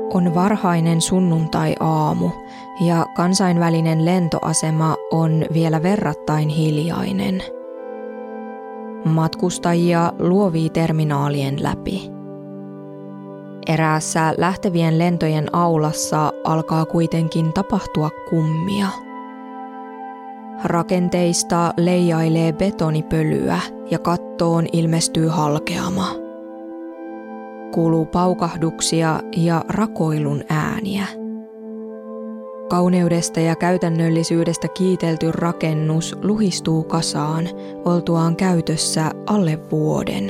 On varhainen sunnuntai-aamu ja kansainvälinen lentoasema on vielä verrattain hiljainen. Matkustajia luovii terminaalien läpi. Eräässä lähtevien lentojen aulassa alkaa kuitenkin tapahtua kummia. Rakenteista leijailee betonipölyä ja kattoon ilmestyy halkeama. Kuuluu paukahduksia ja rakoilun ääniä. Kauneudesta ja käytännöllisyydestä kiitelty rakennus luhistuu kasaan oltuaan käytössä alle vuoden.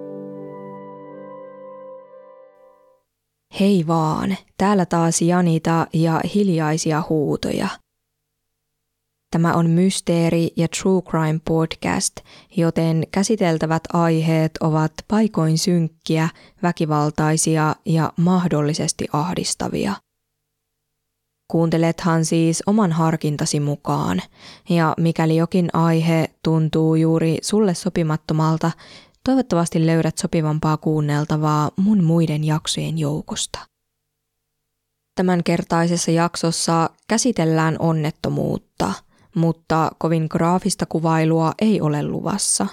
Hei vaan, täällä taas Janita ja hiljaisia huutoja. Tämä on mysteeri- ja true crime podcast, joten käsiteltävät aiheet ovat paikoin synkkiä, väkivaltaisia ja mahdollisesti ahdistavia. Kuuntelethan siis oman harkintasi mukaan, ja mikäli jokin aihe tuntuu juuri sulle sopimattomalta, toivottavasti löydät sopivampaa kuunneltavaa mun muiden jaksojen joukosta. Tämänkertaisessa jaksossa käsitellään onnettomuutta, mutta kovin graafista kuvailua ei ole luvassa.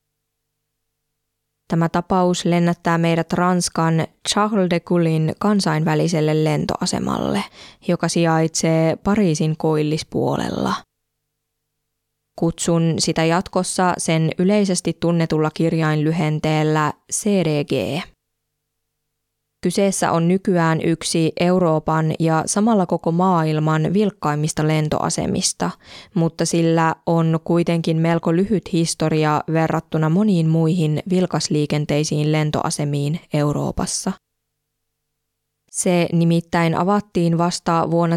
Tämä tapaus lennättää meidät Ranskan Charles de Gaullen kansainväliselle lentoasemalle, joka sijaitsee Pariisin koillispuolella. Kutsun sitä jatkossa sen yleisesti tunnetulla kirjainlyhenteellä CDG. Kyseessä on nykyään yksi Euroopan ja samalla koko maailman vilkkaimmista lentoasemista, mutta sillä on kuitenkin melko lyhyt historia verrattuna moniin muihin vilkasliikenteisiin lentoasemiin Euroopassa. Se nimittäin avattiin vasta vuonna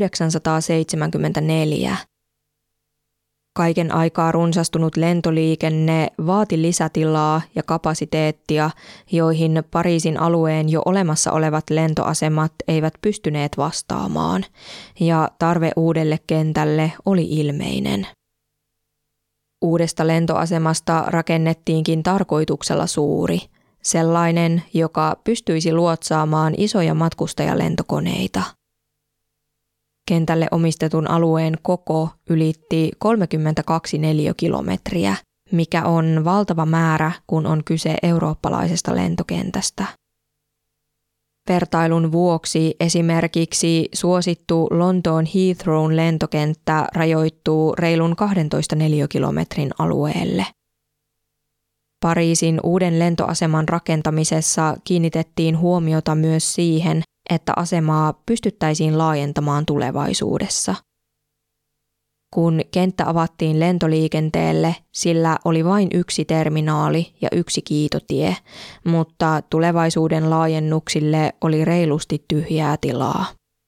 1974. Kaiken aikaa runsastunut lentoliikenne vaati lisätilaa ja kapasiteettia, joihin Pariisin alueen jo olemassa olevat lentoasemat eivät pystyneet vastaamaan, ja tarve uudelle kentälle oli ilmeinen. Uudesta lentoasemasta rakennettiinkin tarkoituksella suuri, sellainen, joka pystyisi luotsaamaan isoja matkustajalentokoneita. Kentälle omistetun alueen koko ylitti 32 neliökilometriä, mikä on valtava määrä, kun on kyse eurooppalaisesta lentokentästä. Vertailun vuoksi esimerkiksi suosittu Lontoon Heathrown lentokenttä rajoittuu reilun 12 neliökilometrin alueelle. Pariisin uuden lentoaseman rakentamisessa kiinnitettiin huomiota myös siihen, että asemaa pystyttäisiin laajentamaan tulevaisuudessa. Kun kenttä avattiin lentoliikenteelle, sillä oli vain yksi terminaali ja yksi kiitotie, mutta tulevaisuuden laajennuksille oli reilusti tyhjää tilaa.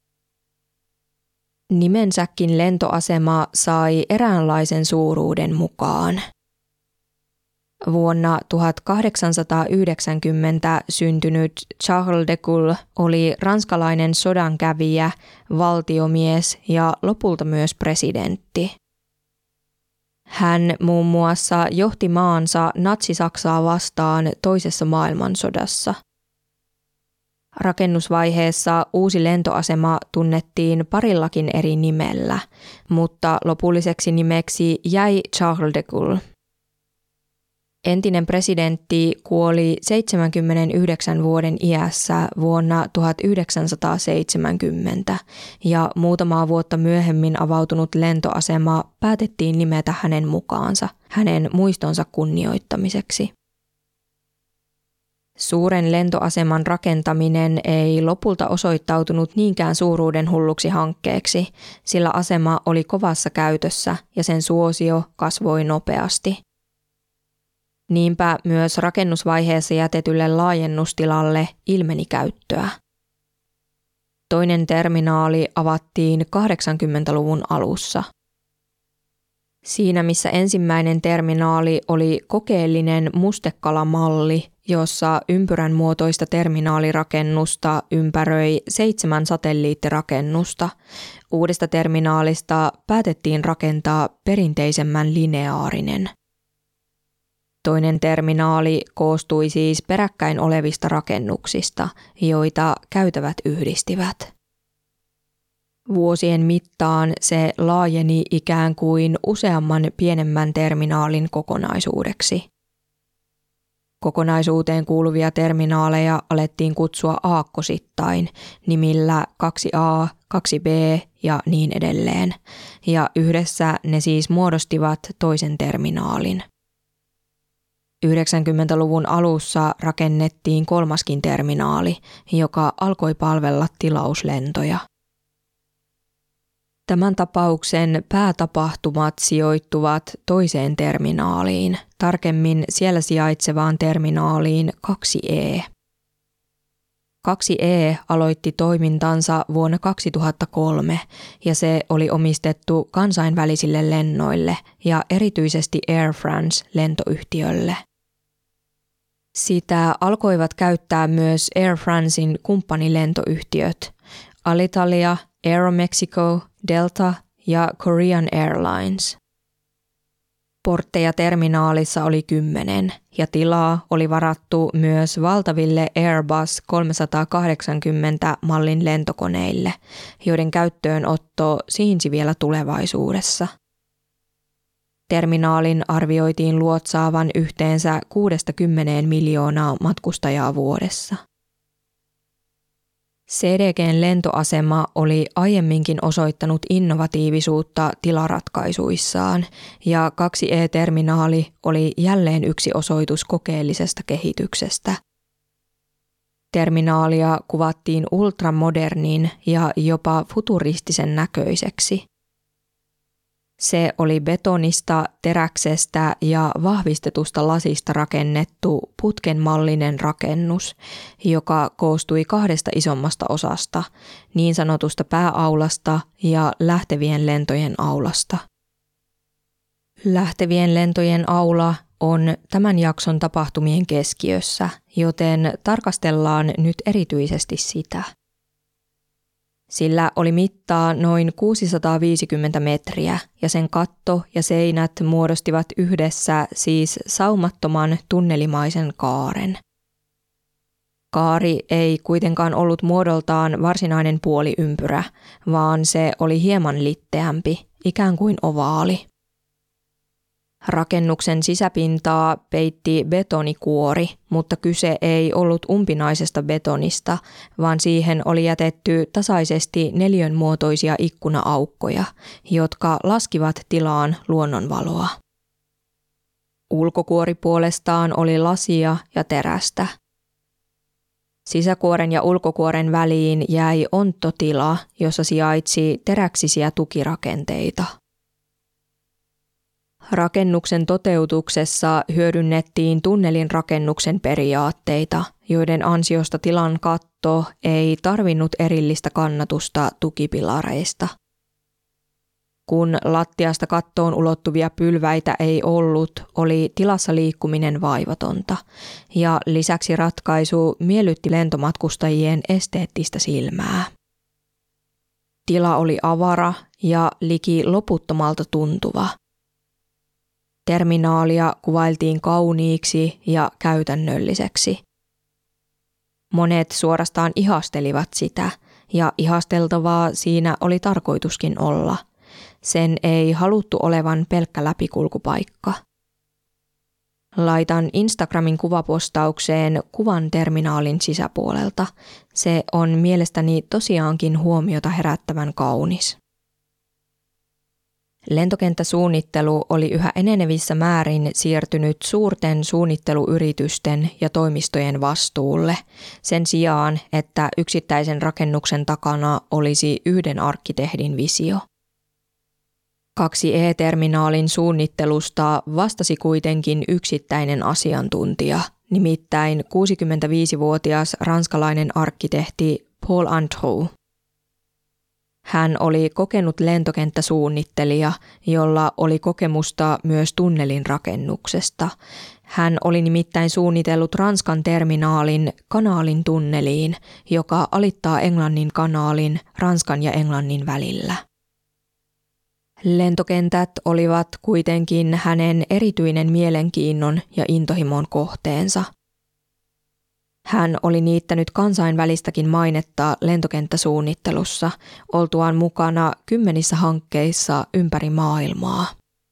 Nimensäkin lentoasema sai eräänlaisen suuruuden mukaan. Vuonna 1890 syntynyt Charles de Gaulle oli ranskalainen sodankävijä, valtiomies ja lopulta myös presidentti. Hän muun muassa johti maansa natsi-Saksaa vastaan toisessa maailmansodassa. Rakennusvaiheessa uusi lentoasema tunnettiin parillakin eri nimellä, mutta lopulliseksi nimeksi jäi Charles de Gaulle. Entinen presidentti kuoli 79 vuoden iässä vuonna 1970 ja muutamaa vuotta myöhemmin avautunut lentoasema päätettiin nimetä hänen mukaansa, hänen muistonsa kunnioittamiseksi. Suuren lentoaseman rakentaminen ei lopulta osoittautunut niinkään suuruuden hulluksi hankkeeksi, sillä asema oli kovassa käytössä ja sen suosio kasvoi nopeasti. Niinpä myös rakennusvaiheessa jätetylle laajennustilalle ilmeni käyttöä. Toinen terminaali avattiin 80-luvun alussa. Siinä missä ensimmäinen terminaali oli kokeellinen mustekalamalli, jossa ympyrän muotoista terminaalirakennusta ympäröi 7 satelliittirakennusta, uudesta terminaalista päätettiin rakentaa perinteisemmän lineaarinen. Toinen terminaali koostui siis peräkkäin olevista rakennuksista, joita käytävät yhdistivät. Vuosien mittaan se laajeni ikään kuin useamman pienemmän terminaalin kokonaisuudeksi. Kokonaisuuteen kuuluvia terminaaleja alettiin kutsua aakkosittain nimillä 2A, 2B ja niin edelleen, ja yhdessä ne siis muodostivat toisen terminaalin. 90-luvun alussa rakennettiin kolmaskin terminaali, joka alkoi palvella tilauslentoja. Tämän tapauksen päätapahtumat sijoittuvat toiseen terminaaliin, tarkemmin siellä sijaitsevaan terminaaliin 2E. 2E aloitti toimintansa vuonna 2003 ja se oli omistettu kansainvälisille lennoille ja erityisesti Air France-lentoyhtiölle. Sitä alkoivat käyttää myös Air Francein kumppanilentoyhtiöt Alitalia, Aeromexico, Delta ja Korean Airlines. Portteja terminaalissa oli 10 ja tilaa oli varattu myös valtaville Airbus 380 mallin lentokoneille, joiden käyttöönotto siinsi vielä tulevaisuudessa. Terminaalin arvioitiin luotsaavan yhteensä 6–10 miljoonaa matkustajaa vuodessa. CDG:n lentoasema oli aiemminkin osoittanut innovatiivisuutta tilaratkaisuissaan ja 2E-terminaali oli jälleen yksi osoitus kokeellisesta kehityksestä. Terminaalia kuvattiin ultramodernin ja jopa futuristisen näköiseksi. Se oli betonista, teräksestä ja vahvistetusta lasista rakennettu putkenmallinen rakennus, joka koostui 2 isommasta osasta, niin sanotusta pääaulasta ja lähtevien lentojen aulasta. Lähtevien lentojen aula on tämän jakson tapahtumien keskiössä, joten tarkastellaan nyt erityisesti sitä. Sillä oli mittaa noin 650 metriä ja sen katto ja seinät muodostivat yhdessä siis saumattoman tunnelimaisen kaaren. Kaari ei kuitenkaan ollut muodoltaan varsinainen puoliympyrä, vaan se oli hieman litteämpi, ikään kuin ovaali. Rakennuksen sisäpintaa peitti betonikuori, mutta kyse ei ollut umpinaisesta betonista, vaan siihen oli jätetty tasaisesti neliönmuotoisia ikkuna-aukkoja, jotka laskivat tilaan luonnonvaloa. Ulkokuori puolestaan oli lasia ja terästä. Sisäkuoren ja ulkokuoren väliin jäi onttotila, jossa sijaitsi teräksisiä tukirakenteita. Rakennuksen toteutuksessa hyödynnettiin tunnelin rakennuksen periaatteita, joiden ansiosta tilan katto ei tarvinnut erillistä kannatusta tukipilareista. Kun lattiasta kattoon ulottuvia pylväitä ei ollut, oli tilassa liikkuminen vaivatonta ja lisäksi ratkaisu miellytti lentomatkustajien esteettistä silmää. Tila oli avara ja liki loputtomalta tuntuva. Terminaalia kuvailtiin kauniiksi ja käytännölliseksi. Monet suorastaan ihastelivat sitä, ja ihasteltavaa siinä oli tarkoituskin olla. Sen ei haluttu olevan pelkkä läpikulkupaikka. Laitan Instagramin kuvapostaukseen kuvan terminaalin sisäpuolelta. Se on mielestäni tosiaankin huomiota herättävän kaunis. Lentokenttäsuunnittelu oli yhä enenevissä määrin siirtynyt suurten suunnitteluyritysten ja toimistojen vastuulle, sen sijaan, että yksittäisen rakennuksen takana olisi yhden arkkitehdin visio. 2E-terminaalin suunnittelusta vastasi kuitenkin yksittäinen asiantuntija, nimittäin 65-vuotias ranskalainen arkkitehti Paul Antrou. Hän oli kokenut lentokenttäsuunnittelija, jolla oli kokemusta myös tunnelin rakennuksesta. Hän oli nimittäin suunnitellut Ranskan terminaalin Kanaalin tunneliin, joka alittaa Englannin kanaalin Ranskan ja Englannin välillä. Lentokentät olivat kuitenkin hänen erityinen mielenkiinnon ja intohimon kohteensa. Hän oli niittänyt kansainvälistäkin mainetta lentokenttäsuunnittelussa, oltuaan mukana 10 hankkeissa ympäri maailmaa.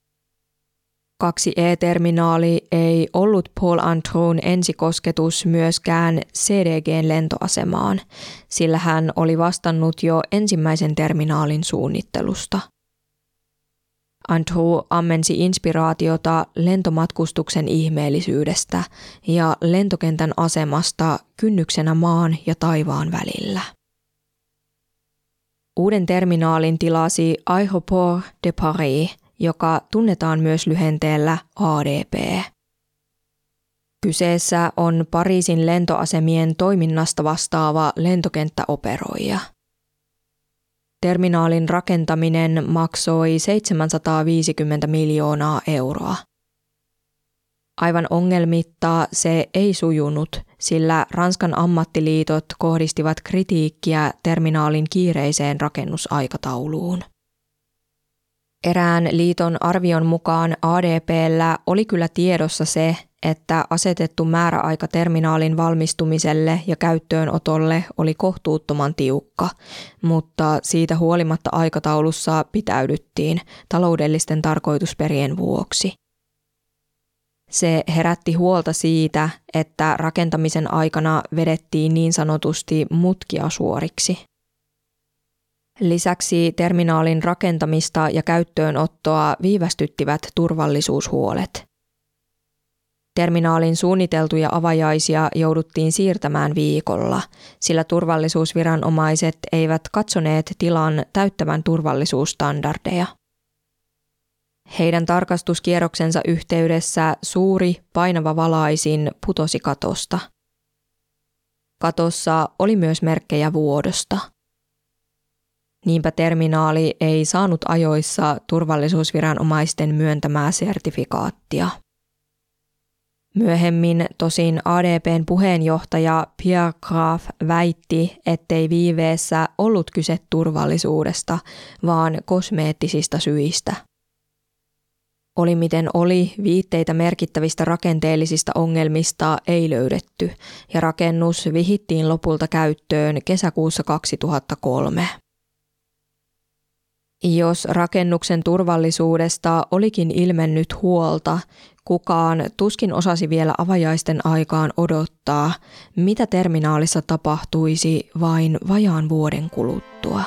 2E-terminaali ei ollut Paul Antrun ensikosketus myöskään CDG:n lentoasemaan, sillä hän oli vastannut jo ensimmäisen terminaalin suunnittelusta. Andrew ammensi inspiraatiota lentomatkustuksen ihmeellisyydestä ja lentokentän asemasta kynnyksenä maan ja taivaan välillä. Uuden terminaalin tilasi Aéroport de Paris, joka tunnetaan myös lyhenteellä ADP. Kyseessä on Pariisin lentoasemien toiminnasta vastaava lentokenttäoperoija. Terminaalin rakentaminen maksoi 750 miljoonaa euroa. Aivan ongelmitta se ei sujunut, sillä Ranskan ammattiliitot kohdistivat kritiikkiä terminaalin kiireiseen rakennusaikatauluun. Erään liiton arvion mukaan ADP:llä oli kyllä tiedossa se, että asetettu määräaika terminaalin valmistumiselle ja käyttöönotolle oli kohtuuttoman tiukka, mutta siitä huolimatta aikataulussa pitäydyttiin taloudellisten tarkoitusperien vuoksi. Se herätti huolta siitä, että rakentamisen aikana vedettiin niin sanotusti mutkia suoriksi. Lisäksi terminaalin rakentamista ja käyttöönottoa viivästyttivät turvallisuushuolet. Terminaalin suunniteltuja avajaisia jouduttiin siirtämään viikolla, sillä turvallisuusviranomaiset eivät katsoneet tilan täyttävän turvallisuusstandardeja. Heidän tarkastuskierroksensa yhteydessä suuri painava valaisin putosi katosta. Katossa oli myös merkkejä vuodosta. Niinpä terminaali ei saanut ajoissa turvallisuusviranomaisten myöntämää sertifikaattia. Myöhemmin tosin ADP:n puheenjohtaja Pierre Graff väitti, ettei viiveessä ollut kyse turvallisuudesta, vaan kosmeettisista syistä. Oli miten oli, viitteitä merkittävistä rakenteellisista ongelmista ei löydetty ja rakennus vihittiin lopulta käyttöön kesäkuussa 2003. Jos rakennuksen turvallisuudesta olikin ilmennyt huolta, kukaan tuskin osasi vielä avajaisten aikaan odottaa, mitä terminaalissa tapahtuisi vain vajaan vuoden kuluttua.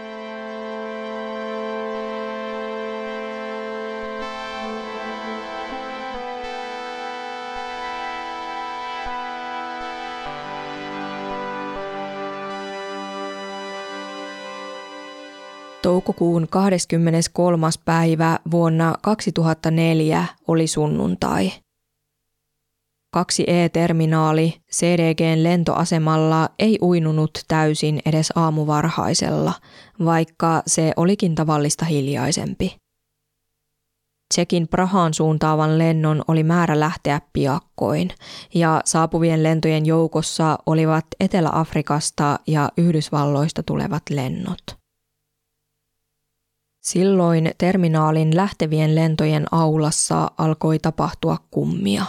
Toukokuun 23. päivä vuonna 2004 oli sunnuntai. 2E-terminaali CDG:n lentoasemalla ei uinunut täysin edes aamuvarhaisella, vaikka se olikin tavallista hiljaisempi. Tšekin Prahaan suuntaavan lennon oli määrä lähteä piakkoin, ja saapuvien lentojen joukossa olivat Etelä-Afrikasta ja Yhdysvalloista tulevat lennot. Silloin terminaalin lähtevien lentojen aulassa alkoi tapahtua kummia.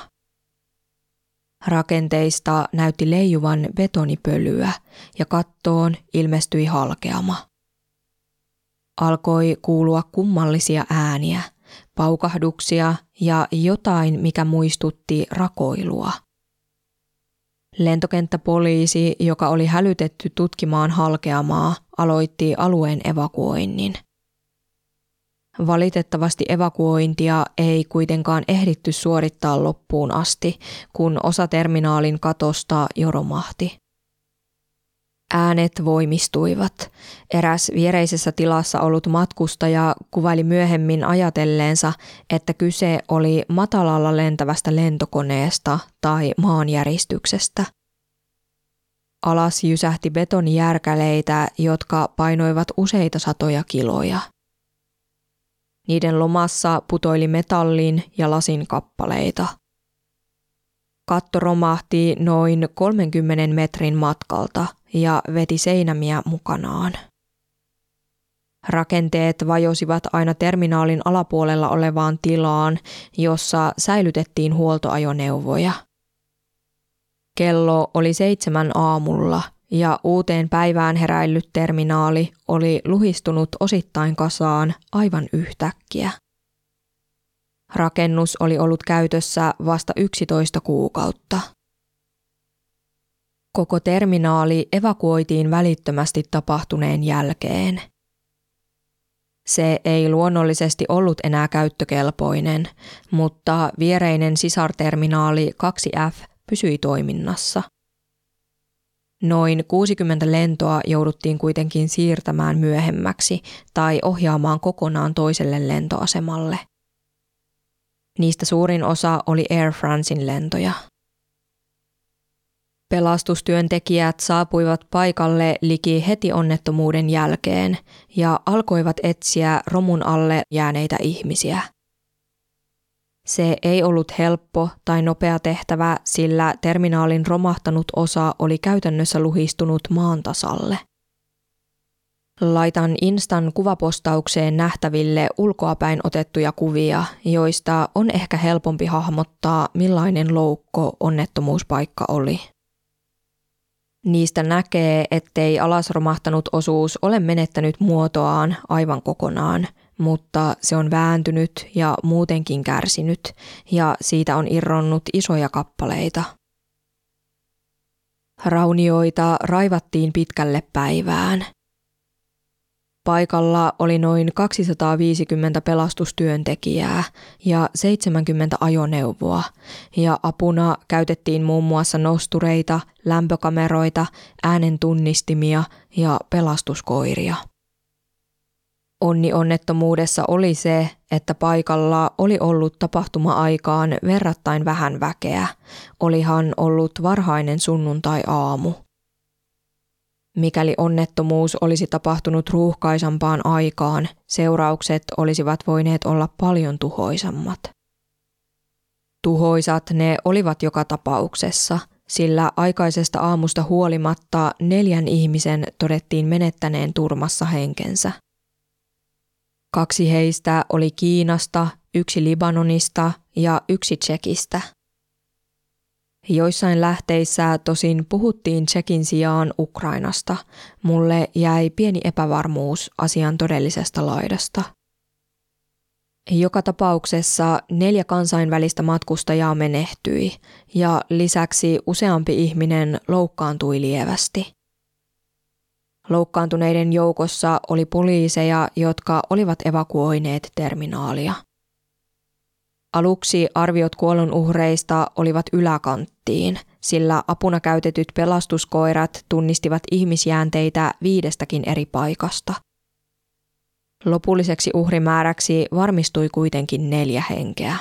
Rakenteista näytti leijuvan betonipölyä ja kattoon ilmestyi halkeama. Alkoi kuulua kummallisia ääniä, paukahduksia ja jotain, mikä muistutti rakoilua. Lentokenttäpoliisi, joka oli hälytetty tutkimaan halkeamaa, aloitti alueen evakuoinnin. Valitettavasti evakuointia ei kuitenkaan ehditty suorittaa loppuun asti, kun osa terminaalin katosta jo romahti. Äänet voimistuivat. Eräs viereisessä tilassa ollut matkustaja kuvaili myöhemmin ajatelleensa, että kyse oli matalalla lentävästä lentokoneesta tai maanjäristyksestä. Alas jysähti betonijärkäleitä, jotka painoivat useita satoja kiloja. Niiden lomassa putoili metallin ja lasin kappaleita. Katto romahti noin 30 metrin matkalta ja veti seinämiä mukanaan. Rakenteet vajosivat aina terminaalin alapuolella olevaan tilaan, jossa säilytettiin huoltoajoneuvoja. Kello oli 7 aamulla ja uuteen päivään heräillyt terminaali oli luhistunut osittain kasaan aivan yhtäkkiä. Rakennus oli ollut käytössä vasta 11 kuukautta. Koko terminaali evakuoitiin välittömästi tapahtuneen jälkeen. Se ei luonnollisesti ollut enää käyttökelpoinen, mutta viereinen sisarterminaali 2F pysyi toiminnassa. Noin 60 lentoa jouduttiin kuitenkin siirtämään myöhemmäksi tai ohjaamaan kokonaan toiselle lentoasemalle. Niistä suurin osa oli Air Francein lentoja. Pelastustyöntekijät saapuivat paikalle liki heti onnettomuuden jälkeen ja alkoivat etsiä romun alle jääneitä ihmisiä. Se ei ollut helppo tai nopea tehtävä, sillä terminaalin romahtanut osa oli käytännössä luhistunut maan tasalle. Laitan Instan kuvapostaukseen nähtäville ulkoapäin otettuja kuvia, joista on ehkä helpompi hahmottaa, millainen loukko onnettomuuspaikka oli. Niistä näkee, ettei alas romahtanut osuus ole menettänyt muotoaan aivan kokonaan, mutta se on vääntynyt ja muutenkin kärsinyt, ja siitä on irronnut isoja kappaleita. Raunioita raivattiin pitkälle päivään. Paikalla oli noin 250 pelastustyöntekijää ja 70 ajoneuvoa, ja apuna käytettiin muun muassa nostureita, lämpökameroita, äänentunnistimia ja pelastuskoiria. Onni onnettomuudessa oli se, että paikalla oli ollut tapahtuma-aikaan verrattain vähän väkeä, olihan ollut varhainen sunnuntai-aamu. Mikäli onnettomuus olisi tapahtunut ruuhkaisampaan aikaan, seuraukset olisivat voineet olla paljon tuhoisammat. Tuhoisat ne olivat joka tapauksessa, sillä aikaisesta aamusta huolimatta 4 ihmisen todettiin menettäneen turmassa henkensä. 2 heistä oli Kiinasta, 1 Libanonista ja 1 Tšekistä. Joissain lähteissä tosin puhuttiin Tšekin sijaan Ukrainasta. Mulle jäi pieni epävarmuus asian todellisesta laidasta. Joka tapauksessa 4 kansainvälistä matkustajaa menehtyi ja lisäksi useampi ihminen loukkaantui lievästi. Loukkaantuneiden joukossa oli poliiseja, jotka olivat evakuoineet terminaalia. Aluksi arviot kuolonuhreista olivat yläkanttiin, sillä apuna käytetyt pelastuskoirat tunnistivat ihmisjäänteitä 5 eri paikasta. Lopulliseksi uhrimääräksi varmistui kuitenkin 4 henkeä.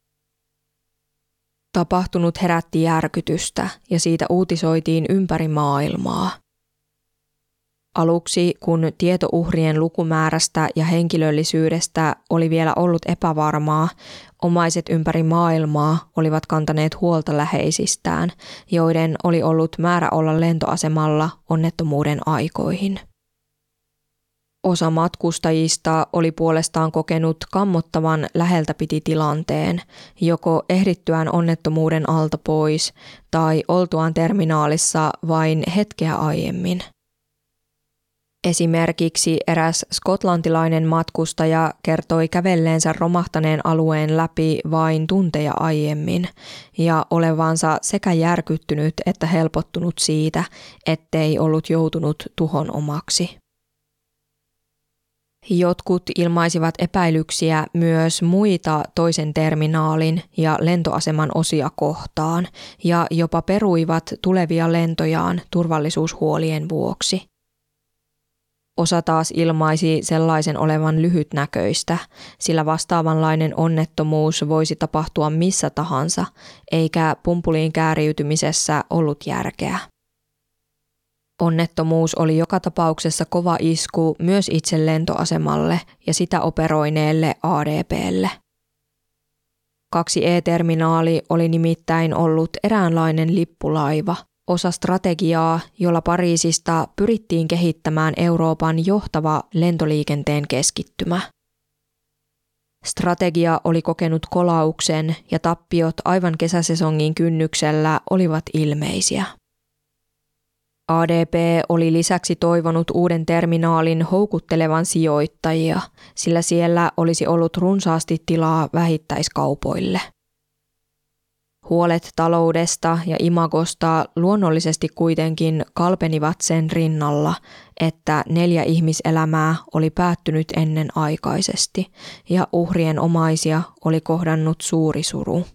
Tapahtunut herätti järkytystä ja siitä uutisoitiin ympäri maailmaa. Aluksi, kun tieto uhrien lukumäärästä ja henkilöllisyydestä oli vielä ollut epävarmaa, omaiset ympäri maailmaa olivat kantaneet huolta läheisistään, joiden oli ollut määrä olla lentoasemalla onnettomuuden aikoihin. Osa matkustajista oli puolestaan kokenut kammottavan läheltä piti tilanteen, joko ehdittyään onnettomuuden alta pois tai oltuaan terminaalissa vain hetkeä aiemmin. Esimerkiksi eräs skotlantilainen matkustaja kertoi kävelleensä romahtaneen alueen läpi vain tunteja aiemmin ja olevansa sekä järkyttynyt että helpottunut siitä, ettei ollut joutunut tuhon omaksi. Jotkut ilmaisivat epäilyksiä myös muita toisen terminaalin ja lentoaseman osia kohtaan ja jopa peruivat tulevia lentojaan turvallisuushuolien vuoksi. Osa taas ilmaisi sellaisen olevan lyhytnäköistä, sillä vastaavanlainen onnettomuus voisi tapahtua missä tahansa, eikä pumpuliin kääriytymisessä ollut järkeä. Onnettomuus oli joka tapauksessa kova isku myös itse lentoasemalle ja sitä operoineelle ADP:lle. 2E-terminaali oli nimittäin ollut eräänlainen lippulaiva, osa strategiaa, jolla Pariisista pyrittiin kehittämään Euroopan johtava lentoliikenteen keskittymä. Strategia oli kokenut kolauksen ja tappiot aivan kesäsesongin kynnyksellä olivat ilmeisiä. ADP oli lisäksi toivonut uuden terminaalin houkuttelevan sijoittajia, sillä siellä olisi ollut runsaasti tilaa vähittäiskaupoille. Huolet taloudesta ja imagosta luonnollisesti kuitenkin kalpenivat sen rinnalla, että 4 ihmiselämää oli päättynyt ennenaikaisesti ja uhrien omaisia oli kohdannut suuri suru.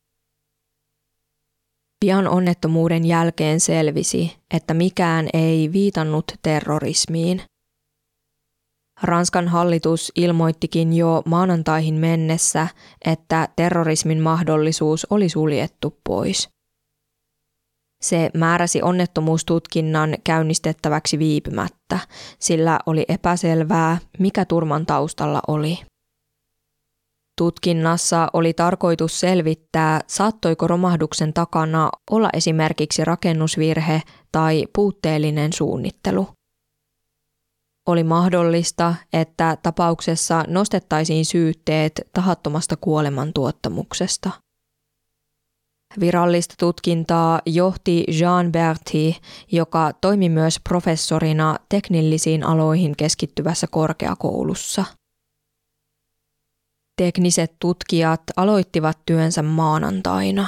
Pian onnettomuuden jälkeen selvisi, että mikään ei viitannut terrorismiin. Ranskan hallitus ilmoittikin jo maanantaihin mennessä, että terrorismin mahdollisuus oli suljettu pois. Se määräsi onnettomuustutkinnan käynnistettäväksi viipymättä, sillä oli epäselvää, mikä turman taustalla oli. Tutkinnassa oli tarkoitus selvittää, saattoiko romahduksen takana olla esimerkiksi rakennusvirhe tai puutteellinen suunnittelu. Oli mahdollista, että tapauksessa nostettaisiin syytteet tahattomasta kuolemantuottamuksesta. Virallista tutkintaa johti Jean Berthy, joka toimi myös professorina teknillisiin aloihin keskittyvässä korkeakoulussa. Tekniset tutkijat aloittivat työnsä maanantaina.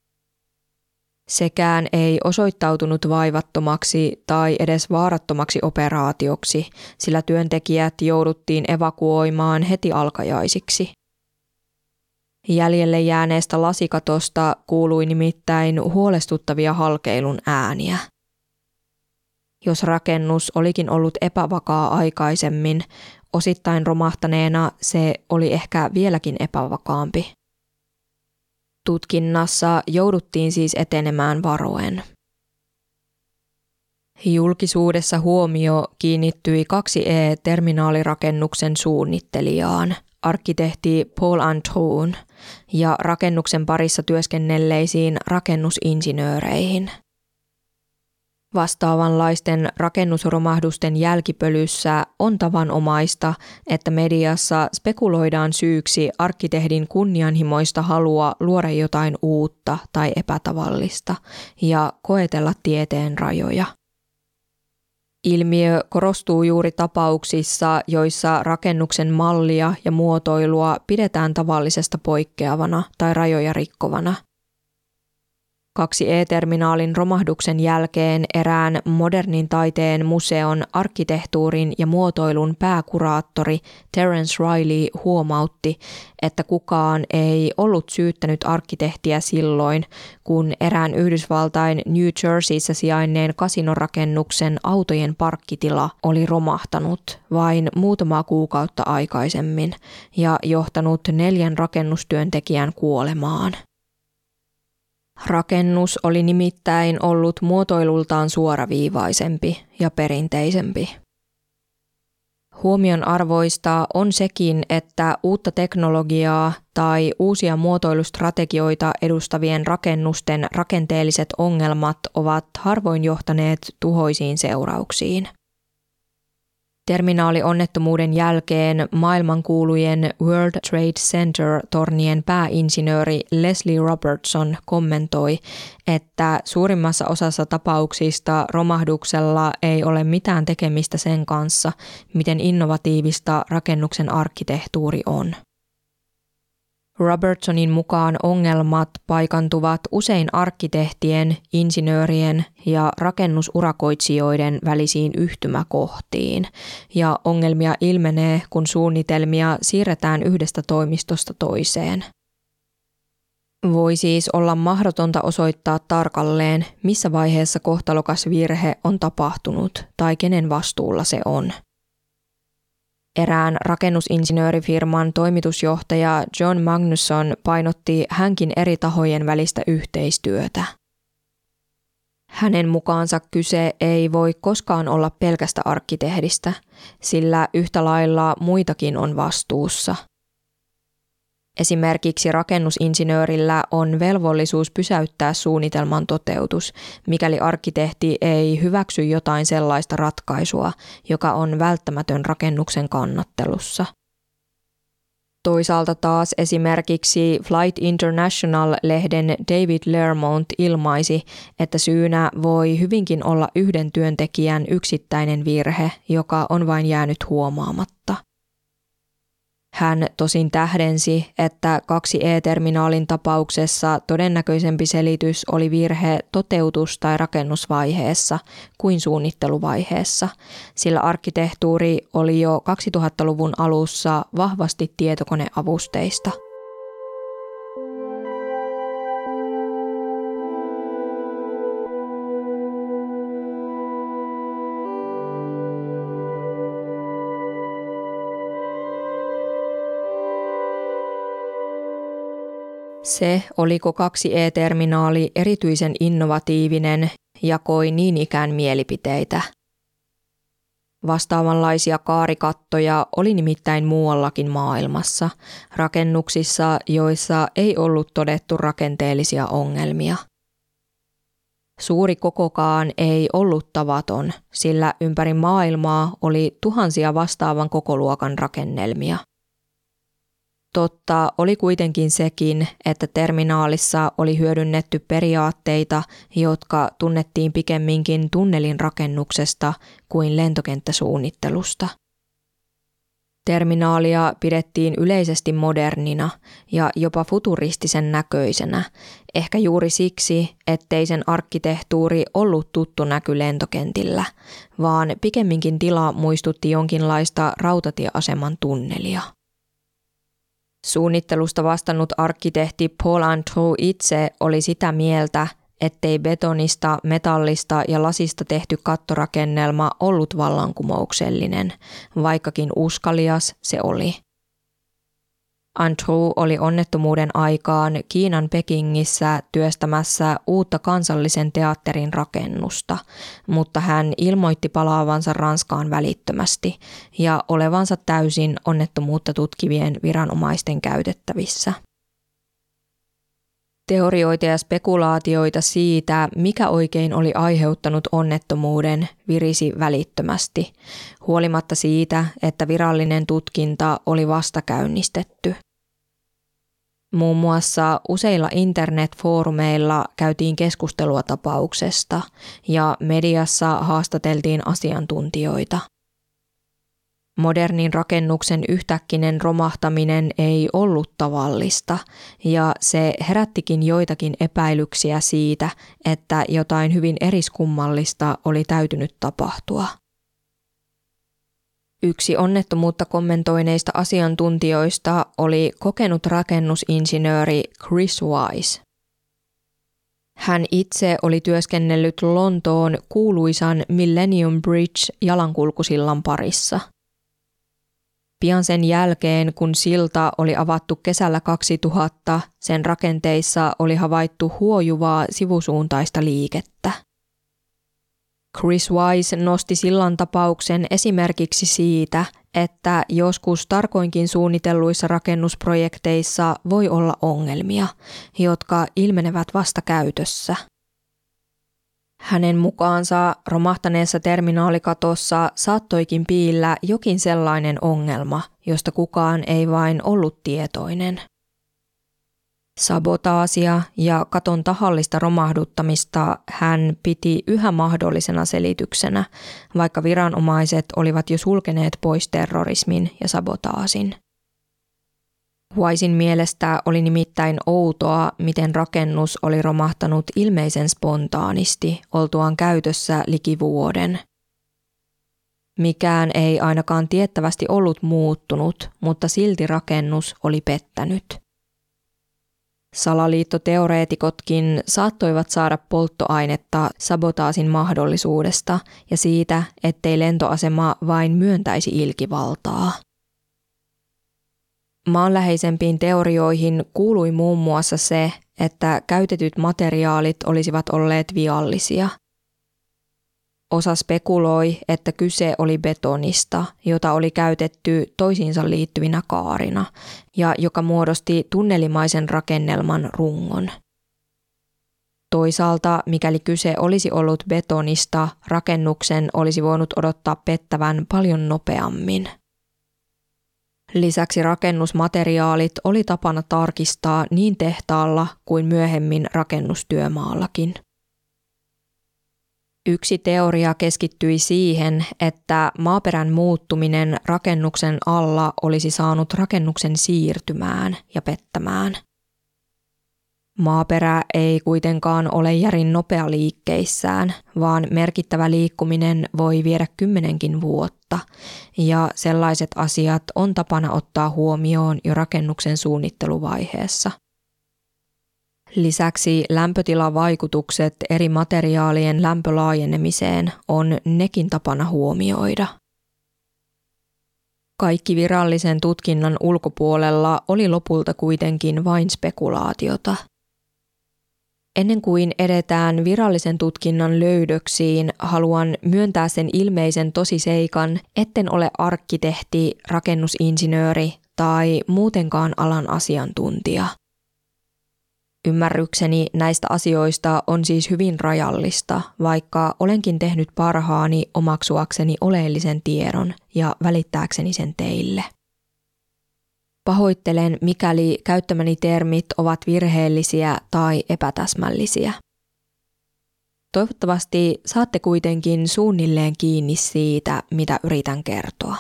Sekään ei osoittautunut vaivattomaksi tai edes vaarattomaksi operaatioksi, sillä työntekijät jouduttiin evakuoimaan heti alkajaisiksi. Jäljelle jääneestä lasikatosta kuului nimittäin huolestuttavia halkeilun ääniä. Jos rakennus olikin ollut epävakaa aikaisemmin, osittain romahtaneena se oli ehkä vieläkin epävakaampi. Tutkinnassa jouduttiin siis etenemään varoen. Julkisuudessa huomio kiinnittyi 2E-terminaalirakennuksen suunnittelijaan, arkkitehti Paul Antoun, ja rakennuksen parissa työskennelleisiin rakennusinsinööreihin. Vastaavanlaisten rakennusromahdusten jälkipölyssä on tavanomaista, että mediassa spekuloidaan syyksi arkkitehdin kunnianhimoista halua luoda jotain uutta tai epätavallista ja koetella tieteen rajoja. Ilmiö korostuu juuri tapauksissa, joissa rakennuksen mallia ja muotoilua pidetään tavallisesta poikkeavana tai rajoja rikkovana. 2E-terminaalin romahduksen jälkeen erään modernin taiteen museon arkkitehtuurin ja muotoilun pääkuraattori Terence Riley huomautti, että kukaan ei ollut syyttänyt arkkitehtiä silloin, kun erään Yhdysvaltain New Jerseyssä sijainneen kasinorakennuksen autojen parkkitila oli romahtanut vain muutamaa kuukautta aikaisemmin ja johtanut 4 rakennustyöntekijän kuolemaan. Rakennus oli nimittäin ollut muotoilultaan suoraviivaisempi ja perinteisempi. Huomionarvoista on sekin, että uutta teknologiaa tai uusia muotoilustrategioita edustavien rakennusten rakenteelliset ongelmat ovat harvoin johtaneet tuhoisiin seurauksiin. Terminaalionnettomuuden jälkeen maailmankuulujen World Trade Center-tornien pääinsinööri Leslie Robertson kommentoi, että suurimmassa osassa tapauksista romahduksella ei ole mitään tekemistä sen kanssa, miten innovatiivista rakennuksen arkkitehtuuri on. Robertsonin mukaan ongelmat paikantuvat usein arkkitehtien, insinöörien ja rakennusurakoitsijoiden välisiin yhtymäkohtiin, ja ongelmia ilmenee, kun suunnitelmia siirretään yhdestä toimistosta toiseen. Voi siis olla mahdotonta osoittaa tarkalleen, missä vaiheessa kohtalokas virhe on tapahtunut tai kenen vastuulla se on. Erään rakennusinsinöörifirman toimitusjohtaja John Magnusson painotti hänkin eri tahojen välistä yhteistyötä. Hänen mukaansa kyse ei voi koskaan olla pelkästä arkkitehdistä, sillä yhtä lailla muitakin on vastuussa. Esimerkiksi rakennusinsinöörillä on velvollisuus pysäyttää suunnitelman toteutus, mikäli arkkitehti ei hyväksy jotain sellaista ratkaisua, joka on välttämätön rakennuksen kannattelussa. Toisaalta taas esimerkiksi Flight International-lehden David Lermont ilmaisi, että syynä voi hyvinkin olla yhden työntekijän yksittäinen virhe, joka on vain jäänyt huomaamatta. Hän tosin tähdensi, että 2E-terminaalin tapauksessa todennäköisempi selitys oli virhe toteutus- tai rakennusvaiheessa kuin suunnitteluvaiheessa, sillä arkkitehtuuri oli jo 2000-luvun alussa vahvasti tietokoneavusteista. Se, oliko 2E-terminaali erityisen innovatiivinen, jakoi niin ikään mielipiteitä. Vastaavanlaisia kaarikattoja oli nimittäin muuallakin maailmassa, rakennuksissa, joissa ei ollut todettu rakenteellisia ongelmia. Suuri kokokaan ei ollut tavaton, sillä ympäri maailmaa oli tuhansia vastaavan kokoluokan rakennelmia. Totta oli kuitenkin sekin, että terminaalissa oli hyödynnetty periaatteita, jotka tunnettiin pikemminkin tunnelin rakennuksesta kuin lentokenttäsuunnittelusta. Terminaalia pidettiin yleisesti modernina ja jopa futuristisen näköisenä, ehkä juuri siksi, ettei sen arkkitehtuuri ollut tuttu näky lentokentillä, vaan pikemminkin tila muistutti jonkinlaista rautatieaseman tunnelia. Suunnittelusta vastannut arkkitehti Paul Antrou itse oli sitä mieltä, ettei betonista, metallista ja lasista tehty kattorakennelma ollut vallankumouksellinen, vaikkakin uskalias se oli. Antrou oli onnettomuuden aikaan Kiinan Pekingissä työstämässä uutta kansallisen teatterin rakennusta, mutta hän ilmoitti palaavansa Ranskaan välittömästi ja olevansa täysin onnettomuutta tutkivien viranomaisten käytettävissä. Teorioita ja spekulaatioita siitä, mikä oikein oli aiheuttanut onnettomuuden, virisi välittömästi, huolimatta siitä, että virallinen tutkinta oli vasta käynnistetty. Muun muassa useilla internetfoorumeilla käytiin keskustelua tapauksesta ja mediassa haastateltiin asiantuntijoita. Modernin rakennuksen yhtäkkinen romahtaminen ei ollut tavallista ja se herättikin joitakin epäilyksiä siitä, että jotain hyvin eriskummallista oli täytynyt tapahtua. Yksi onnettomuutta kommentoineista asiantuntijoista oli kokenut rakennusinsinööri Chris Wise. Hän itse oli työskennellyt Lontoon kuuluisan Millennium Bridge jalankulkusillan parissa. Pian sen jälkeen, kun silta oli avattu kesällä 2000, sen rakenteissa oli havaittu huojuvaa sivusuuntaista liikettä. Chris Wise nosti sillan tapauksen esimerkiksi siitä, että joskus tarkoinkin suunnitelluissa rakennusprojekteissa voi olla ongelmia, jotka ilmenevät vasta käytössä. Hänen mukaansa romahtaneessa terminaalikatossa saattoikin piillä jokin sellainen ongelma, josta kukaan ei vain ollut tietoinen. Sabotaasia ja katon tahallista romahduttamista hän piti yhä mahdollisena selityksenä, vaikka viranomaiset olivat jo sulkeneet pois terrorismin ja sabotaasin. Wisin mielestä oli nimittäin outoa, miten rakennus oli romahtanut ilmeisen spontaanisti oltuaan käytössä liki vuoden. Mikään ei ainakaan tiettävästi ollut muuttunut, mutta silti rakennus oli pettänyt. Salaliittoteoreetikotkin saattoivat saada polttoainetta sabotaasin mahdollisuudesta ja siitä, ettei lentoasema vain myöntäisi ilkivaltaa. Maanläheisempiin teorioihin kuului muun muassa se, että käytetyt materiaalit olisivat olleet viallisia. Osa spekuloi, että kyse oli betonista, jota oli käytetty toisiinsa liittyvinä kaarina ja joka muodosti tunnelimaisen rakennelman rungon. Toisaalta, mikäli kyse olisi ollut betonista, rakennuksen olisi voinut odottaa pettävän paljon nopeammin. Lisäksi rakennusmateriaalit oli tapana tarkistaa niin tehtaalla kuin myöhemmin rakennustyömaallakin. Yksi teoria keskittyi siihen, että maaperän muuttuminen rakennuksen alla olisi saanut rakennuksen siirtymään ja pettämään. Maaperä ei kuitenkaan ole järin nopea liikkeissään, vaan merkittävä liikkuminen voi viedä 10 vuotta, ja sellaiset asiat on tapana ottaa huomioon jo rakennuksen suunnitteluvaiheessa. Lisäksi lämpötilavaikutukset eri materiaalien lämpölaajenemiseen on nekin tapana huomioida. Kaikki virallisen tutkinnan ulkopuolella oli lopulta kuitenkin vain spekulaatiota. Ennen kuin edetään virallisen tutkinnan löydöksiin, haluan myöntää sen ilmeisen tosiseikan, etten ole arkkitehti, rakennusinsinööri tai muutenkaan alan asiantuntija. Ymmärrykseni näistä asioista on siis hyvin rajallista, vaikka olenkin tehnyt parhaani omaksuakseni oleellisen tiedon ja välittääkseni sen teille. Pahoittelen, mikäli käyttämäni termit ovat virheellisiä tai epätäsmällisiä. Toivottavasti saatte kuitenkin suunnilleen kiinni siitä, mitä yritän kertoa.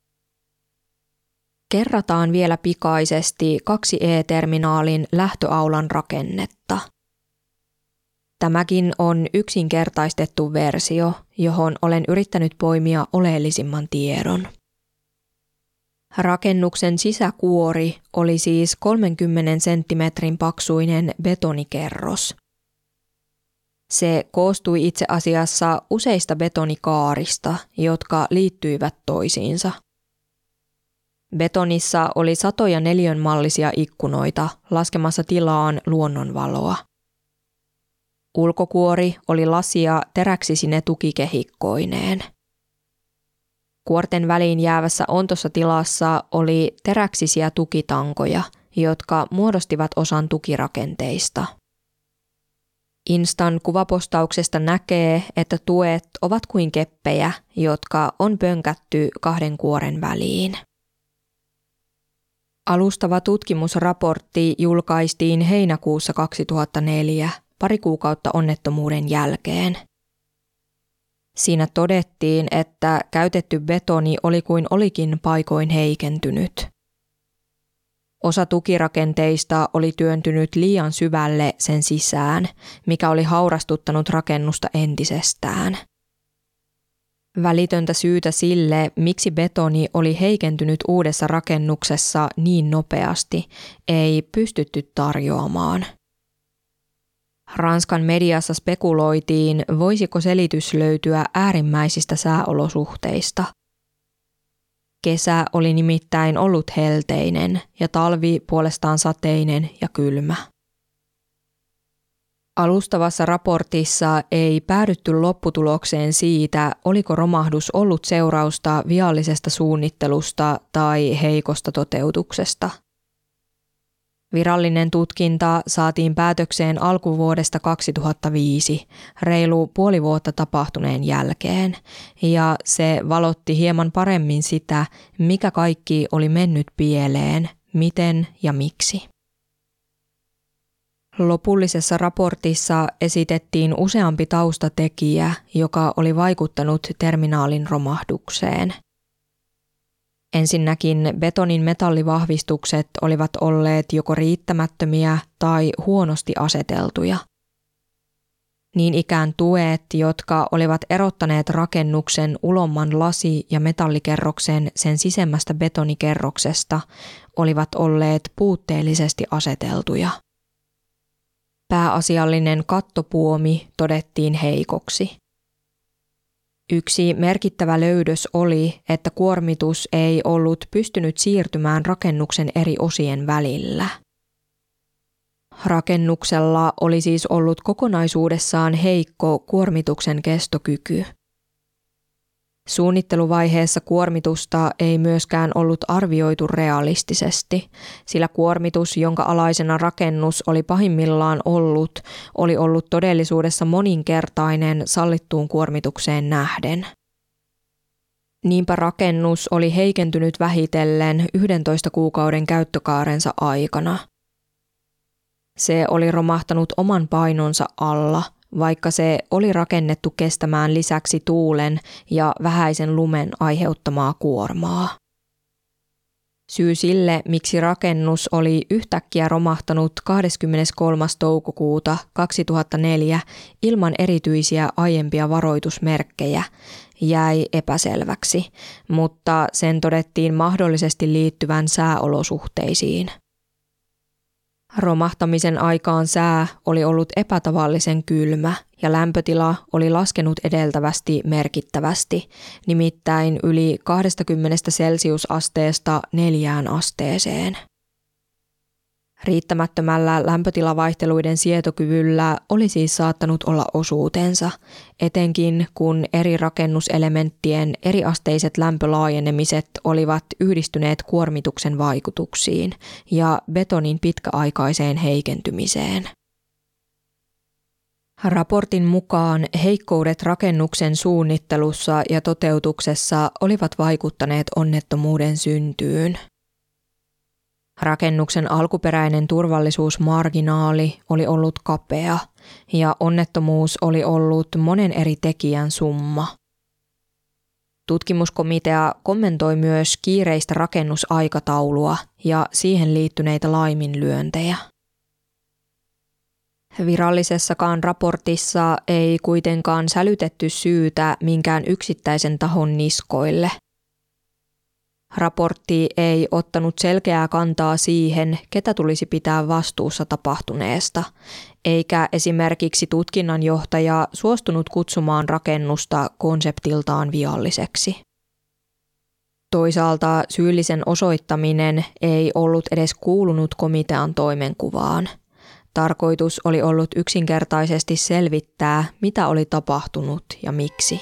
Kerrataan vielä pikaisesti 2E-terminaalin lähtöaulan rakennetta. Tämäkin on yksinkertaistettu versio, johon olen yrittänyt poimia oleellisimman tiedon. Rakennuksen sisäkuori oli siis 30 senttimetrin paksuinen betonikerros. Se koostui itse asiassa useista betonikaarista, jotka liittyivät toisiinsa. Betonissa oli satoja neliönmallisia ikkunoita laskemassa tilaan luonnonvaloa. Ulkokuori oli lasia teräksisine tukikehikkoineen. Kuorten väliin jäävässä ontossa tilassa oli teräksisiä tukitankoja, jotka muodostivat osan tukirakenteista. Instan kuvapostauksesta näkee, että tuet ovat kuin keppejä, jotka on pönkätty 2 kuoren väliin. Alustava tutkimusraportti julkaistiin heinäkuussa 2004, pari kuukautta onnettomuuden jälkeen. Siinä todettiin, että käytetty betoni oli kuin olikin paikoin heikentynyt. Osa tukirakenteista oli työntynyt liian syvälle sen sisään, mikä oli haurastuttanut rakennusta entisestään. Välitöntä syytä sille, miksi betoni oli heikentynyt uudessa rakennuksessa niin nopeasti, ei pystytty tarjoamaan. Ranskan mediassa spekuloitiin, voisiko selitys löytyä äärimmäisistä sääolosuhteista. Kesä oli nimittäin ollut helteinen ja talvi puolestaan sateinen ja kylmä. Alustavassa raportissa ei päädytty lopputulokseen siitä, oliko romahdus ollut seurausta viallisesta suunnittelusta tai heikosta toteutuksesta. Virallinen tutkinta saatiin päätökseen alkuvuodesta 2005, reilu puoli vuotta tapahtuneen jälkeen, ja se valotti hieman paremmin sitä, mikä kaikki oli mennyt pieleen, miten ja miksi. Lopullisessa raportissa esitettiin useampi taustatekijä, joka oli vaikuttanut terminaalin romahdukseen. Ensinnäkin betonin metallivahvistukset olivat olleet joko riittämättömiä tai huonosti aseteltuja. Niin ikään tuet, jotka olivat erottaneet rakennuksen ulomman lasi- ja metallikerroksen sen sisemmästä betonikerroksesta, olivat olleet puutteellisesti aseteltuja. Pääasiallinen kattopuomi todettiin heikoksi. Yksi merkittävä löydös oli, että kuormitus ei ollut pystynyt siirtymään rakennuksen eri osien välillä. Rakennuksella oli siis ollut kokonaisuudessaan heikko kuormituksen kestokyky. Suunnitteluvaiheessa kuormitusta ei myöskään ollut arvioitu realistisesti, sillä kuormitus, jonka alaisena rakennus oli pahimmillaan ollut, oli ollut todellisuudessa moninkertainen sallittuun kuormitukseen nähden. Niinpä rakennus oli heikentynyt vähitellen 11 kuukauden käyttökaarensa aikana. Se oli romahtanut oman painonsa alla, vaikka se oli rakennettu kestämään lisäksi tuulen ja vähäisen lumen aiheuttamaa kuormaa. Syy sille, miksi rakennus oli yhtäkkiä romahtanut 23. toukokuuta 2004 ilman erityisiä aiempia varoitusmerkkejä, jäi epäselväksi, mutta sen todettiin mahdollisesti liittyvän sääolosuhteisiin. Romahtamisen aikaan sää oli ollut epätavallisen kylmä ja lämpötila oli laskenut edeltävästi merkittävästi, nimittäin yli 20 celsiusasteesta 4 asteeseen. Riittämättömällä lämpötilavaihteluiden sietokyvyllä oli siis saattanut olla osuutensa, etenkin kun eri rakennuselementtien eriasteiset lämpölaajenemiset olivat yhdistyneet kuormituksen vaikutuksiin ja betonin pitkäaikaiseen heikentymiseen. Raportin mukaan heikkoudet rakennuksen suunnittelussa ja toteutuksessa olivat vaikuttaneet onnettomuuden syntyyn. Rakennuksen alkuperäinen turvallisuusmarginaali oli ollut kapea ja onnettomuus oli ollut monen eri tekijän summa. Tutkimuskomitea kommentoi myös kiireistä rakennusaikataulua ja siihen liittyneitä laiminlyöntejä. Virallisessakaan raportissa ei kuitenkaan sälytetty syytä minkään yksittäisen tahon niskoille. Raportti ei ottanut selkeää kantaa siihen, ketä tulisi pitää vastuussa tapahtuneesta, eikä esimerkiksi tutkinnanjohtaja suostunut kutsumaan rakennusta konseptiltaan vialliseksi. Toisaalta syyllisen osoittaminen ei ollut edes kuulunut komitean toimenkuvaan. Tarkoitus oli ollut yksinkertaisesti selvittää, mitä oli tapahtunut ja miksi.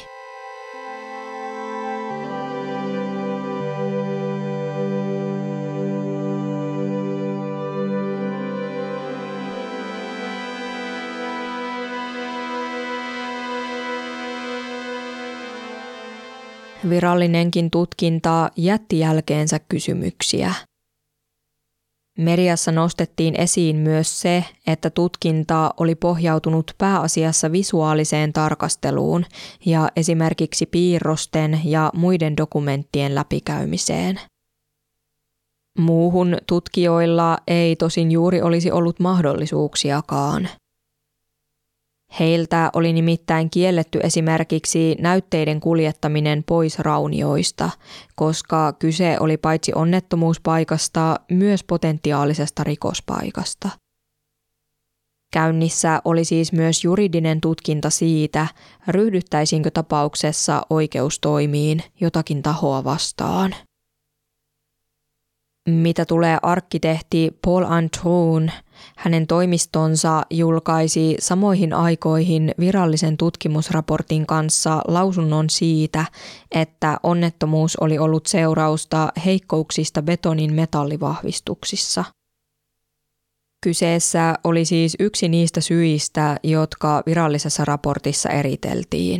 Virallinenkin tutkinta jätti jälkeensä kysymyksiä. Mediassa nostettiin esiin myös se, että tutkinta oli pohjautunut pääasiassa visuaaliseen tarkasteluun ja esimerkiksi piirrosten ja muiden dokumenttien läpikäymiseen. Muuhun tutkijoilla ei tosin juuri olisi ollut mahdollisuuksiakaan. Heiltä oli nimittäin kielletty esimerkiksi näytteiden kuljettaminen pois raunioista, koska kyse oli paitsi onnettomuuspaikasta myös potentiaalisesta rikospaikasta. Käynnissä oli siis myös juridinen tutkinta siitä, ryhdyttäisiinkö tapauksessa oikeustoimiin jotakin tahoa vastaan. Mitä tulee arkkitehti Paul Antroun, hänen toimistonsa julkaisi samoihin aikoihin virallisen tutkimusraportin kanssa lausunnon siitä, että onnettomuus oli ollut seurausta heikkouksista betonin metallivahvistuksissa. Kyseessä oli siis yksi niistä syistä, jotka virallisessa raportissa eriteltiin.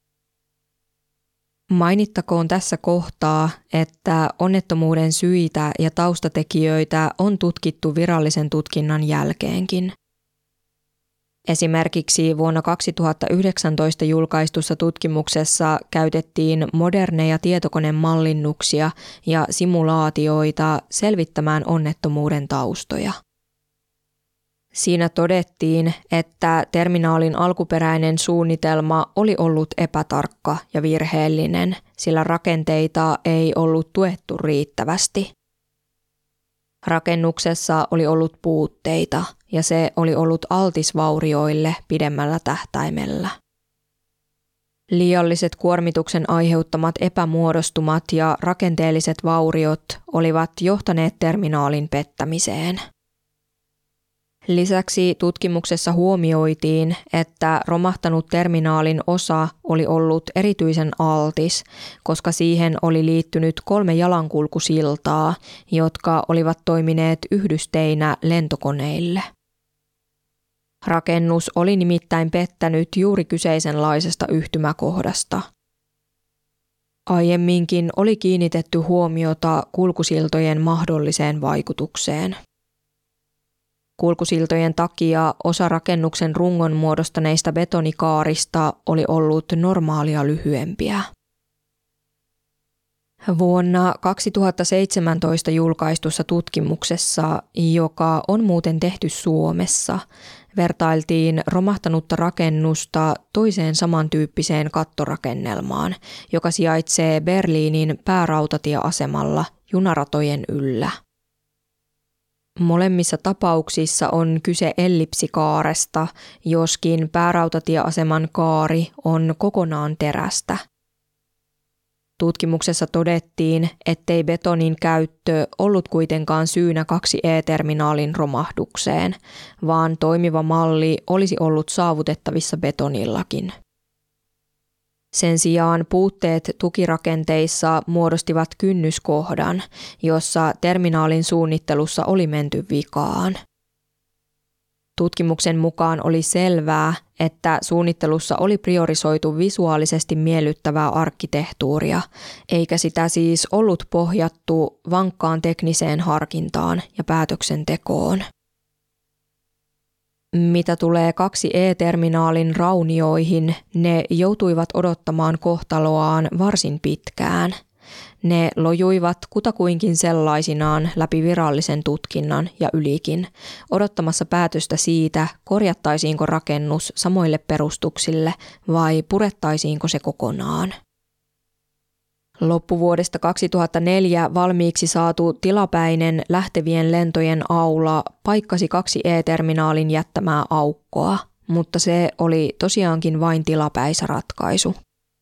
Mainittakoon tässä kohtaa, että onnettomuuden syitä ja taustatekijöitä on tutkittu virallisen tutkinnan jälkeenkin. Esimerkiksi vuonna 2019 julkaistussa tutkimuksessa käytettiin moderneja tietokonemallinnuksia ja simulaatioita selvittämään onnettomuuden taustoja. Siinä todettiin, että terminaalin alkuperäinen suunnitelma oli ollut epätarkka ja virheellinen, sillä rakenteita ei ollut tuettu riittävästi. Rakennuksessa oli ollut puutteita ja se oli ollut altis vaurioille pidemmällä tähtäimellä. Liialliset kuormituksen aiheuttamat epämuodostumat ja rakenteelliset vauriot olivat johtaneet terminaalin pettämiseen. Lisäksi tutkimuksessa huomioitiin, että romahtanut terminaalin osa oli ollut erityisen altis, koska siihen oli liittynyt 3 jalankulkusiltaa, jotka olivat toimineet yhdysteinä lentokoneille. Rakennus oli nimittäin pettänyt juuri kyseisenlaisesta yhtymäkohdasta. Aiemminkin oli kiinnitetty huomiota kulkusiltojen mahdolliseen vaikutukseen. Kulkusiltojen takia osa rakennuksen rungon muodostaneista betonikaarista oli ollut normaalia lyhyempiä. Vuonna 2017 julkaistussa tutkimuksessa, joka on muuten tehty Suomessa, vertailtiin romahtanutta rakennusta toiseen samantyyppiseen kattorakennelmaan, joka sijaitsee Berliinin päärautatieasemalla junaratojen yllä. Molemmissa tapauksissa on kyse ellipsikaaresta, joskin päärautatieaseman kaari on kokonaan terästä. Tutkimuksessa todettiin, ettei betonin käyttö ollut kuitenkaan syynä 2E-terminaalin romahdukseen, vaan toimiva malli olisi ollut saavutettavissa betonillakin. Sen sijaan puutteet tukirakenteissa muodostivat kynnyskohdan, jossa terminaalin suunnittelussa oli menty vikaan. Tutkimuksen mukaan oli selvää, että suunnittelussa oli priorisoitu visuaalisesti miellyttävää arkkitehtuuria, eikä sitä siis ollut pohjattu vankkaan tekniseen harkintaan ja päätöksentekoon. Mitä tulee 2E-terminaalin raunioihin, ne joutuivat odottamaan kohtaloaan varsin pitkään. Ne lojuivat kutakuinkin sellaisinaan läpi virallisen tutkinnan ja ylikin, odottamassa päätöstä siitä, korjattaisiinko rakennus samoille perustuksille vai purettaisiinko se kokonaan. Loppuvuodesta 2004 valmiiksi saatu tilapäinen lähtevien lentojen aula paikkasi 2E-terminaalin jättämää aukkoa, mutta se oli tosiaankin vain tilapäisratkaisu.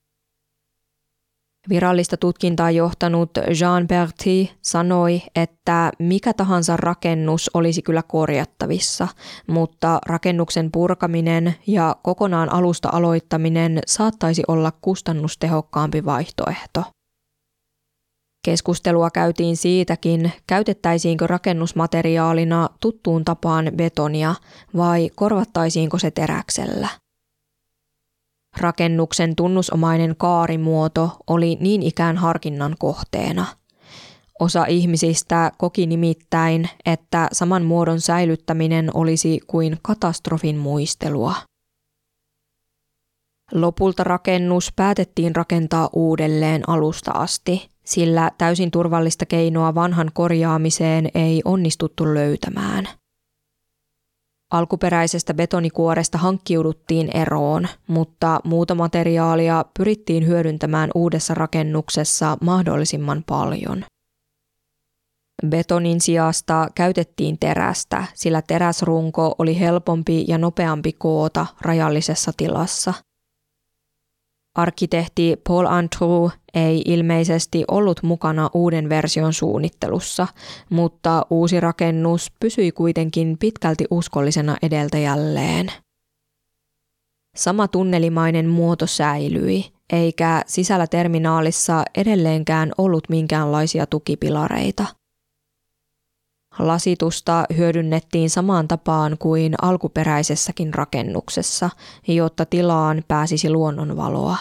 Virallista tutkintaa johtanut Jean Berthy sanoi, että mikä tahansa rakennus olisi kyllä korjattavissa, mutta rakennuksen purkaminen ja kokonaan alusta aloittaminen saattaisi olla kustannustehokkaampi vaihtoehto. Keskustelua käytiin siitäkin, käytettäisiinkö rakennusmateriaalina tuttuun tapaan betonia vai korvattaisiinko se teräksellä. Rakennuksen tunnusomainen kaarimuoto oli niin ikään harkinnan kohteena. Osa ihmisistä koki nimittäin, että saman muodon säilyttäminen olisi kuin katastrofin muistelua. Lopulta rakennus päätettiin rakentaa uudelleen alusta asti, sillä täysin turvallista keinoa vanhan korjaamiseen ei onnistuttu löytämään. Alkuperäisestä betonikuoresta hankkiuduttiin eroon, mutta muuta materiaalia pyrittiin hyödyntämään uudessa rakennuksessa mahdollisimman paljon. Betonin sijasta käytettiin terästä, sillä teräsrunko oli helpompi ja nopeampi koota rajallisessa tilassa. Arkkitehti Paul Antrou ei ilmeisesti ollut mukana uuden version suunnittelussa, mutta uusi rakennus pysyi kuitenkin pitkälti uskollisena edeltäjälleen. Sama tunnelimainen muoto säilyi, eikä sisällä terminaalissa edelleenkään ollut minkäänlaisia tukipilareita. Lasitusta hyödynnettiin samaan tapaan kuin alkuperäisessäkin rakennuksessa, jotta tilaan pääsisi luonnonvaloa.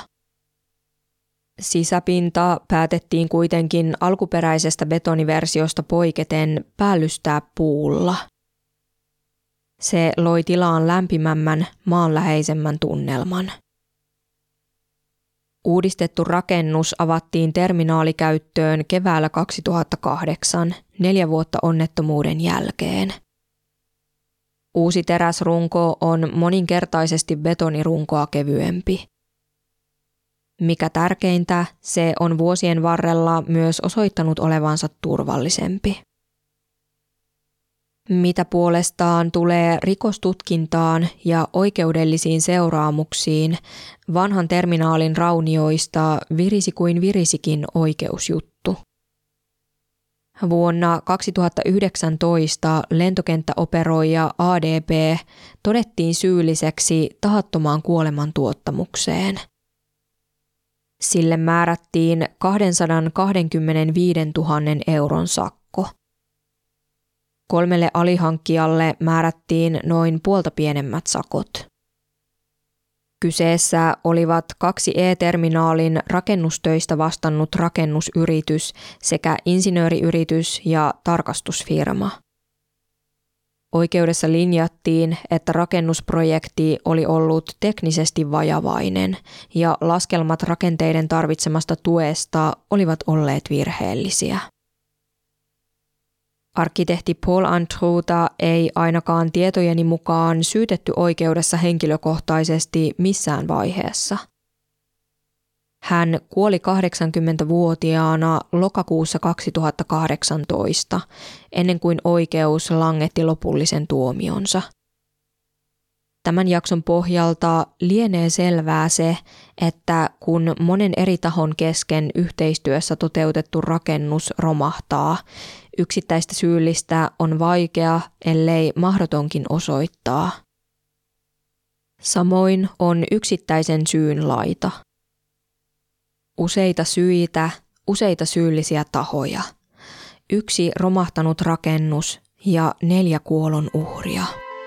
Sisäpinta päätettiin kuitenkin alkuperäisestä betoniversiosta poiketen päällystää puulla. Se loi tilaan lämpimämmän, maanläheisemmän tunnelman. Uudistettu rakennus avattiin terminaalikäyttöön keväällä 2008, 4 vuotta onnettomuuden jälkeen. Uusi teräsrunko on moninkertaisesti betonirunkoa kevyempi. Mikä tärkeintä, se on vuosien varrella myös osoittanut olevansa turvallisempi. Mitä puolestaan tulee rikostutkintaan ja oikeudellisiin seuraamuksiin, vanhan terminaalin raunioista virisi kuin virisikin oikeusjuttu. Vuonna 2019 lentokenttäoperoija ADP todettiin syylliseksi tahattomaan kuolemantuottamukseen. Sille määrättiin 225 000 euron sakko. 3 alihankkijalle määrättiin noin puolta pienemmät sakot. Kyseessä olivat 2 e-terminaalin rakennustöistä vastannut rakennusyritys sekä insinööriyritys ja tarkastusfirma. Oikeudessa linjattiin, että rakennusprojekti oli ollut teknisesti vajavainen ja laskelmat rakenteiden tarvitsemasta tuesta olivat olleet virheellisiä. Arkkitehti Paul Andrewta ei ainakaan tietojeni mukaan syytetty oikeudessa henkilökohtaisesti missään vaiheessa. Hän kuoli 80-vuotiaana lokakuussa 2018, ennen kuin oikeus langetti lopullisen tuomionsa. Tämän jakson pohjalta lienee selvää se, että kun monen eri tahon kesken yhteistyössä toteutettu rakennus romahtaa, yksittäistä syyllistä on vaikea, ellei mahdotonkin osoittaa. Samoin on yksittäisen syyn laita. Useita syitä, useita syyllisiä tahoja. 1 romahtanut rakennus ja 4 kuolonuhria.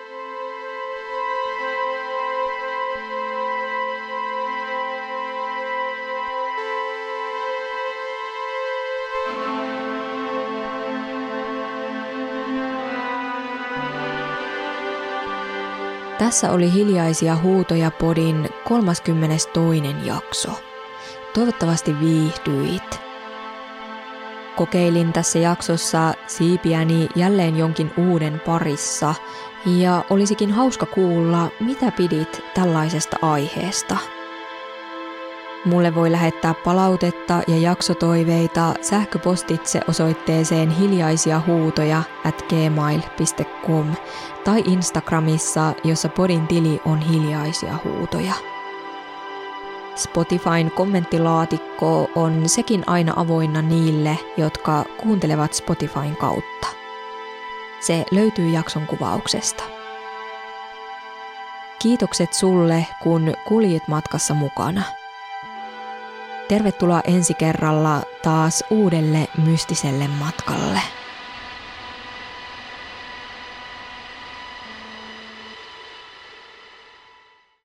Tässä oli Hiljaisia huutoja -podin 32. jakso. Toivottavasti viihdyit. Kokeilin tässä jaksossa siipiäni jälleen jonkin uuden parissa ja olisikin hauska kuulla, mitä pidit tällaisesta aiheesta. Mulle voi lähettää palautetta ja jaksotoiveita sähköpostitse osoitteeseen hiljaisiahuutoja@gmail.com tai Instagramissa, jossa podin tili on Hiljaisia huutoja. Spotifyn kommenttilaatikko on sekin aina avoinna niille, jotka kuuntelevat Spotifyn kautta. Se löytyy jakson kuvauksesta. Kiitokset sulle, kun kuljit matkassa mukana. Tervetuloa ensi kerralla taas uudelle mystiselle matkalle.